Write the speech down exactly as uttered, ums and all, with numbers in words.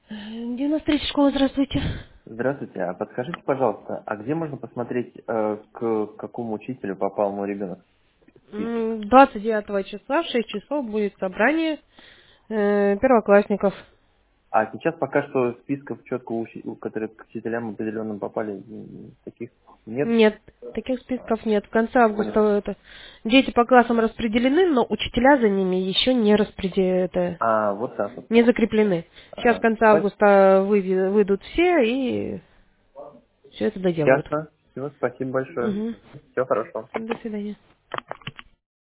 девяносто третья школа, здравствуйте. Здравствуйте, а подскажите, пожалуйста, а где можно посмотреть, э, к какому учителю попал мой ребенок в список? М, двадцать девятого числа в шесть часов будет собрание э, первоклассников. А сейчас пока что списков четко, у, учи- у которые к учителям определенным попали, м, таких нет. Нет, таких списков нет. В конце августа Понял. это дети по классам распределены, но учителя за ними еще не распределены, это, А, вот так вот. не закреплены. Сейчас в Ага. конце Спа- августа выйди- выйдут все и все это доделают. Ясно. Все, спасибо большое. Угу. Всего хорошего. До свидания.